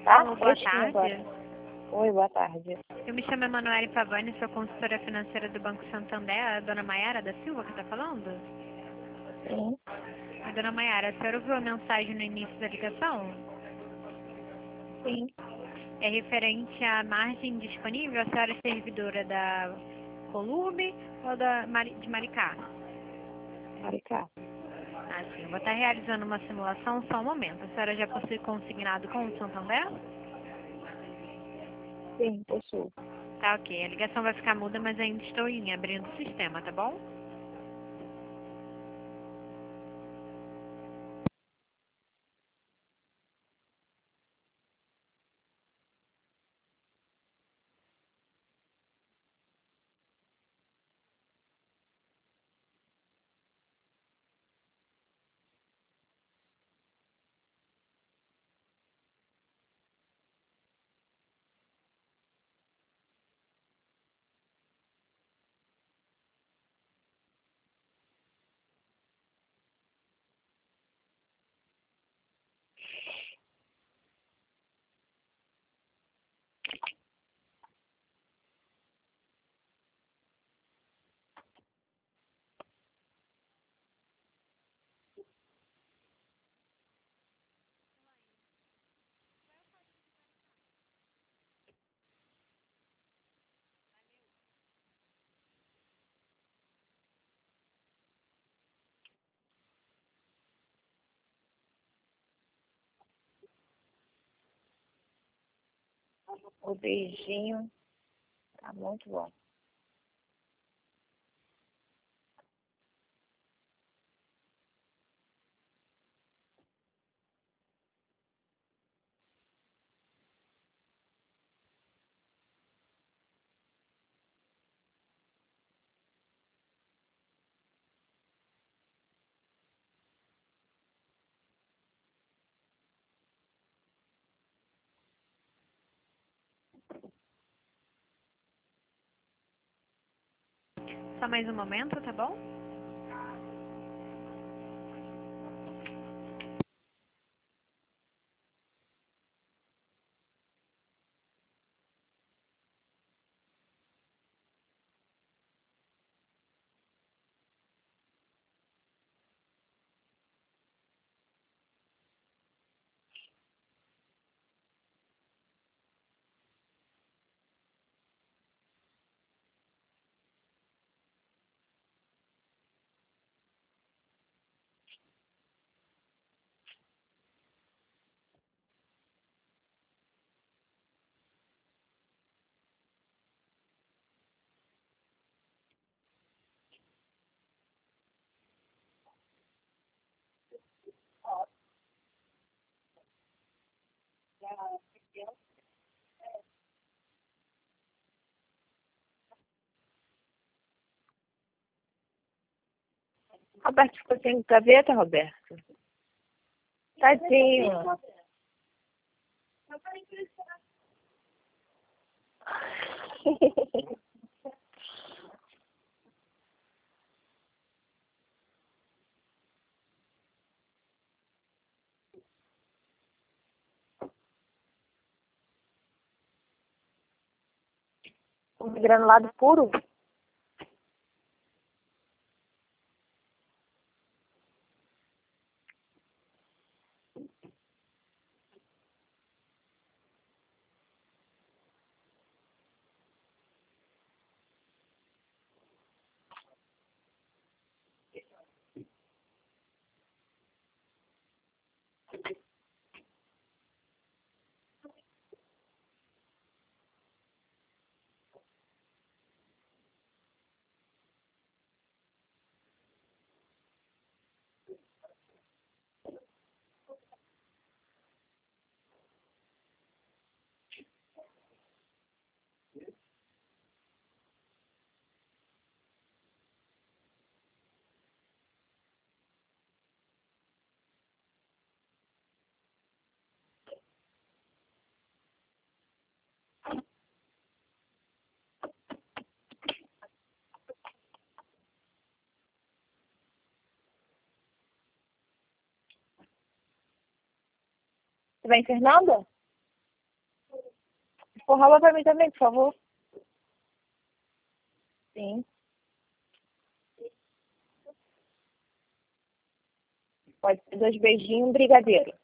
Tá? Alô, boa Fresquinho tarde. agora. Oi, boa tarde. Eu me chamo Emanuele Pavani, sou consultora financeira do Banco Santander. A dona Maiara da Silva que está falando? Sim, A dona Maiara, a senhora ouviu a mensagem no início da ligação? sim. É referente à margem disponível? A senhora é servidora da Colube ou de Maricá? Maricá. Ah, sim. Vou estar realizando uma simulação, só um momento. A senhora já possui consignado com o Santander? Sim, possuo. Tá, ok. A ligação vai ficar muda, mas ainda estou abrindo o sistema, tá bom? O beijinho tá muito bom. Só mais um momento, tá bom? Roberto ficou sem gaveta, Roberto. Tadinho. Um granulado puro? Tudo bem, Fernanda? Rola pra mim também, por favor. Sim. Pode ser 2 beijinhos, um brigadeiro.